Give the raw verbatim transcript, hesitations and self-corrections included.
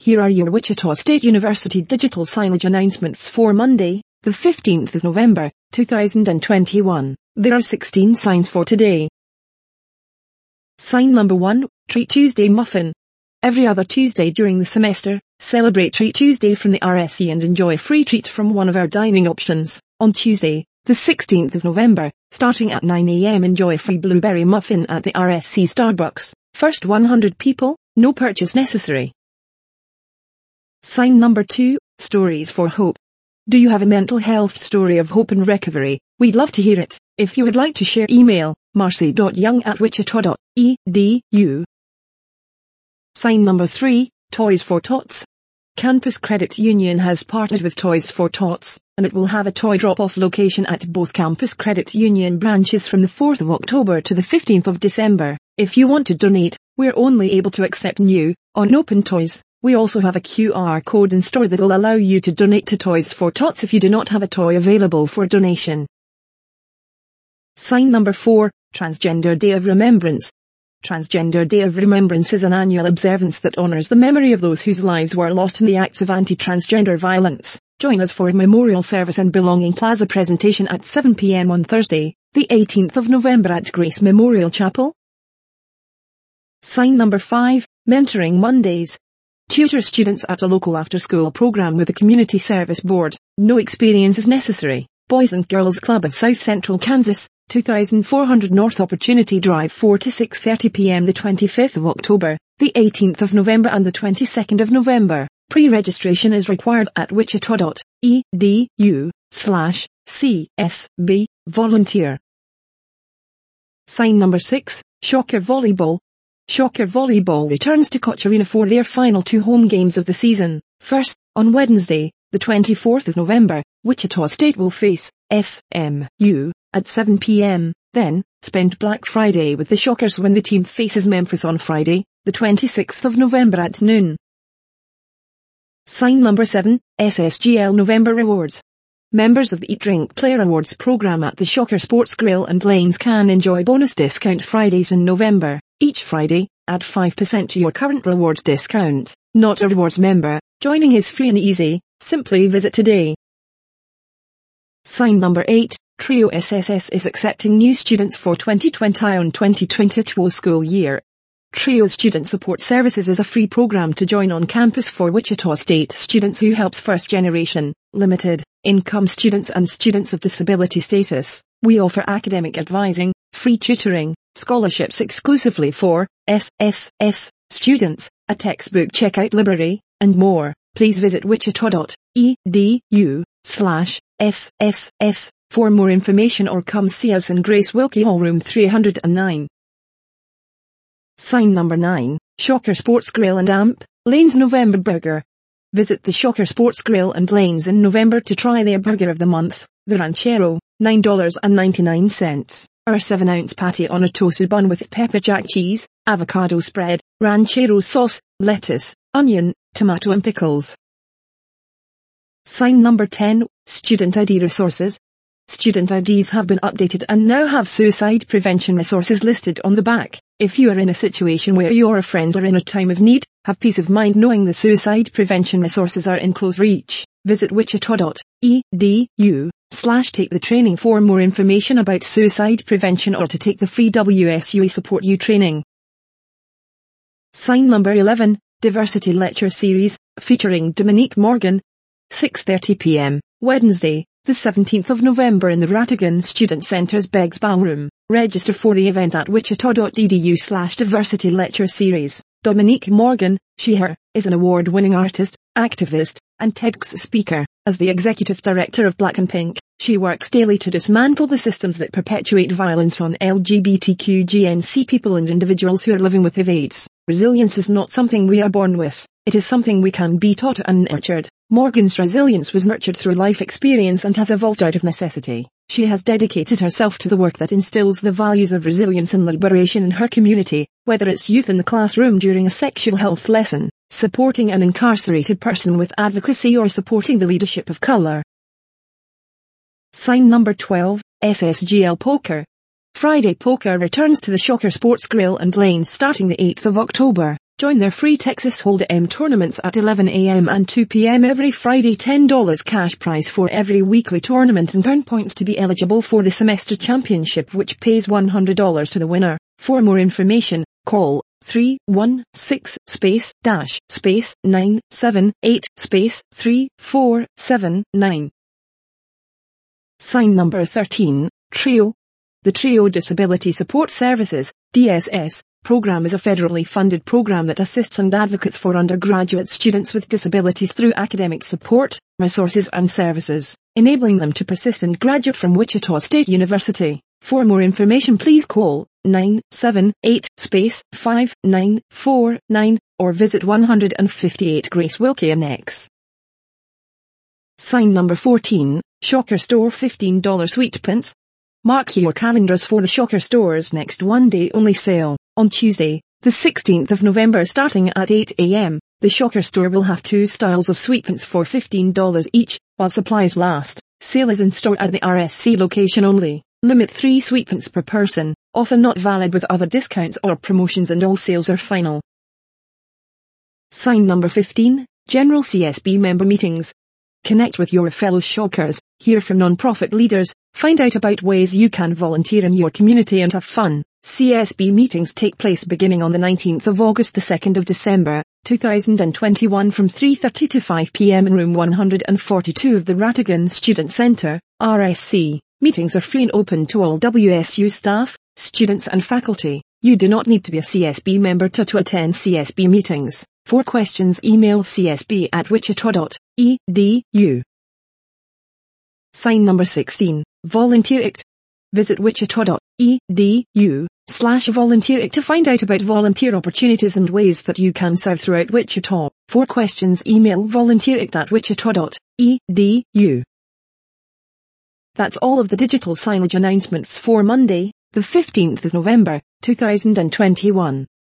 Here are your Wichita State University digital signage announcements for Monday, the fifteenth of November, two thousand twenty-one. There are sixteen signs for today. Sign number one, Treat Tuesday Muffin. Every other Tuesday during the semester, celebrate Treat Tuesday from the R S E and enjoy a free treat from one of our dining options. On Tuesday, the sixteenth of November, starting at nine a m enjoy a free blueberry muffin at the R S C Starbucks. First one hundred people, no purchase necessary. Sign number two, Stories for Hope. Do you have a mental health story of hope and recovery? We'd love to hear it. If you would like to share, email marcy dot young at wichita dot e d u. Sign number three, Toys for Tots. Campus Credit Union has partnered with Toys for Tots, and it will have a toy drop-off location at both Campus Credit Union branches from the fourth of October to the fifteenth of December. If you want to donate, we're only able to accept new, unopened toys. We also have a Q R code in store that will allow you to donate to Toys for Tots if you do not have a toy available for donation. Sign number four, Transgender Day of Remembrance. Transgender Day of Remembrance is an annual observance that honors the memory of those whose lives were lost in the acts of anti-transgender violence. Join us for a memorial service and belonging plaza presentation at seven p m on Thursday, the eighteenth of November at Grace Memorial Chapel. Sign number five, Mentoring Mondays. Tutor students at a local after-school program with the Community Service Board. No experience is necessary. Boys and Girls Club of South Central Kansas, two thousand four hundred North Opportunity Drive, four to six thirty p m the twenty-fifth of October, the eighteenth of November and the twenty-second of November. Pre-registration is required at wichita dot e d u slash c s b volunteer. Sign number six, Shocker Volleyball. Shocker Volleyball returns to Koch Arena for their final two home games of the season. First, on Wednesday, the twenty-fourth of November, Wichita State will face S M U at seven p m Then, spend Black Friday with the Shockers when the team faces Memphis on Friday, the twenty-sixth of November at noon. Sign number seven, S S G L November Rewards. Members of the Eat Drink Player Awards program at the Shocker Sports Grill and Lanes can enjoy bonus discount Fridays in November. Each Friday, add five percent to your current rewards discount. Not a rewards member, joining is free and easy. Simply visit today. Sign number eight, Trio S S S is accepting new students for twenty twenty-one twenty twenty-two school year. Trio Student Support Services is a free program to join on campus for Wichita State students who helps first-generation, limited, income students and students of disability status. We offer academic advising, free tutoring, scholarships exclusively for S S S students, a textbook checkout library, and more. Please visit wichita dot e d u slash s s s for more information or come see us in Grace Wilkie Hall room three hundred nine. Sign number nine, Shocker Sports Grill and Amp, Lanes November Burger. Visit the Shocker Sports Grill and Lanes in November to try their burger of the month, the Ranchero, nine dollars and ninety-nine cents. Our seven ounce patty on a toasted bun with pepper jack cheese, avocado spread, ranchero sauce, lettuce, onion, tomato and pickles. Sign number ten, Student I D Resources. Student I Ds have been updated and now have suicide prevention resources listed on the back. If you are in a situation where you or a friend are in a time of need, have peace of mind knowing the suicide prevention resources are in close reach. Visit wichita dot e d u slash take the training for more information about suicide prevention or to take the free W S U A Support You training. Sign number eleven, Diversity Lecture Series, featuring Dominique Morgan. six thirty p m, Wednesday, the seventeenth of November in the Rattigan Student Center's Beggs Ballroom. Register for the event at wichita dot e d u slash diversity lecture series. Dominique Morgan, she her, is an award-winning artist, activist, and TEDx speaker. As the executive director of Black and Pink, she works daily to dismantle the systems that perpetuate violence on L G B T Q G N C people and individuals who are living with H I V AIDS. Resilience is not something we are born with. It is something we can be taught and nurtured. Morgan's resilience was nurtured through life experience and has evolved out of necessity. She has dedicated herself to the work that instills the values of resilience and liberation in her community, whether it's youth in the classroom during a sexual health lesson, supporting an incarcerated person with advocacy, or supporting the leadership of color. Sign number twelve, S S G L Poker. Friday Poker returns to the Shocker Sports Grill and Lanes starting the eighth of October. Join their free Texas Hold'em tournaments at eleven a m and two p m every Friday. ten dollars cash prize for every weekly tournament and earn points to be eligible for the semester championship, which pays one hundred dollars to the winner. For more information, call three one six space dash space nine seven eight space three four seven nine. Sign number thirteen, TRIO. The TRIO Disability Support Services, D S S, program is a federally funded program that assists and advocates for undergraduate students with disabilities through academic support, resources and services, enabling them to persist and graduate from Wichita State University. For more information, please call nine seven eight space five nine four nine or visit one fifty-eight Grace Wilkie Annex. Sign number fourteen, Shocker Store fifteen dollar Sweet Prints. Mark your calendars for the Shocker Store's next one-day only sale. On Tuesday, the sixteenth of November, starting at eight a m, the Shocker Store will have two styles of Sweet Prints for fifteen dollars each, while supplies last. Sale is in store at the R S C location only. Limit three Sweet Prints per person, often not valid with other discounts or promotions, and all sales are final. Sign number fifteen, General C S B Member Meetings. Connect with your fellow Shockers, hear from non-profit leaders, find out about ways you can volunteer in your community and have fun. C S B meetings take place beginning on the nineteenth of August to the second of December, two thousand twenty-one from three thirty to five p m in room one forty-two of the Rattigan Student Center, R S C. Meetings are free and open to all W S U staff, students and faculty. You do not need to be a C S B member to, to attend C S B meetings. For questions, email c s b at wichita dot e d u. Sign number sixteen, Volunteer Act. Visit wichita dot e d u slash volunteer act to find out about volunteer opportunities and ways that you can serve throughout Wichita. For questions, email volunteeract at wichita dot e d u. That's all of the digital signage announcements for Monday, the fifteenth of November, two thousand twenty-one.